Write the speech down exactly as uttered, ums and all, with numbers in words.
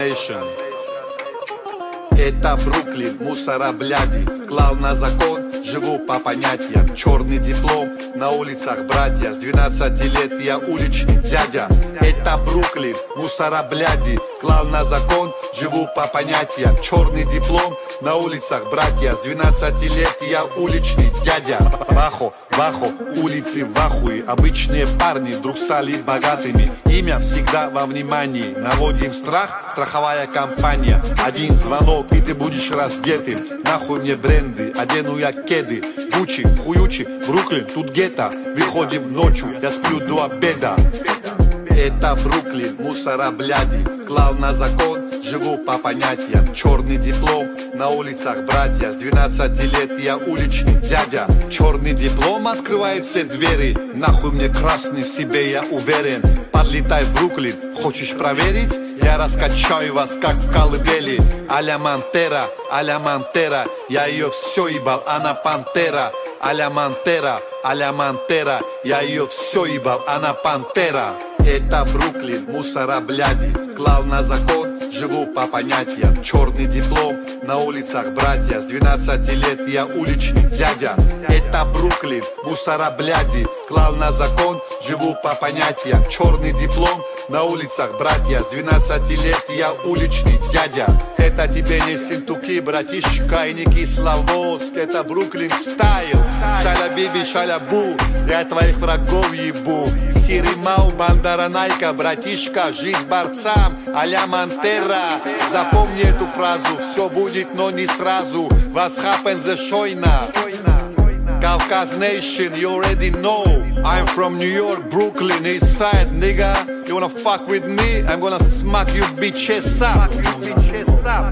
Это Бруклин, мусора бляди, клал на закон, живу по понятиям. Черный диплом, на улицах братья, с двенадцати лет я уличный дядя. Это Бруклин, мусора бляди, клал на закон, живу по понятиям. Черный диплом, на улицах братья, с двенадцати лет я уличный дядя. Вахо, вахо, улицы в ахуе, обычные парни вдруг стали богатыми. Имя всегда во внимании, наводим страх, страховая компания. Один звонок и ты будешь раздетым. Нахуй мне бренды, одену я кеды. Гуччи, хуючи, Бруклин, тут гетто. Выходим ночью, я сплю до обеда. Это Бруклин, мусора бляди, клал на закон, живу по понятиям. Черный диплом, на улицах братья, с двенадцати лет я уличный дядя. Черный диплом открывает все двери, нахуй мне красный, в себе я уверен. Подлетай в Бруклин, хочешь проверить? Я раскачаю вас, как в колыбели. А-ля Монтера, а-ля Монтера, я ее все ебал, она пантера. А-ля Монтера, а-ля Монтера, я ее все ебал, она пантера. Это Бруклин, мусора бляди, клал на закон, живу по понятиям. Черный диплом, на улицах братья, с двенадцати лет я уличный дядя. Это Бруклин, мусора бляди, клал на закон, живу по понятиям. Черный диплом, на улицах братья, с двенадцати лет я уличный дядя. Это тебе не синтуки, братишка, и не кисловодск, это Бруклин стайл. Шаля биби, шаля бу, я твоих врагов ебу. Сиримау, бандара найка, братишка, жизнь борцам, а-ля Монтера. Запомни эту фразу, все будет, но не сразу. Was happens the Shoina? Caucas Nation, you already know. I'm from New York, Brooklyn, East Side, nigga. You wanna fuck with me? I'm gonna smack you bitches up.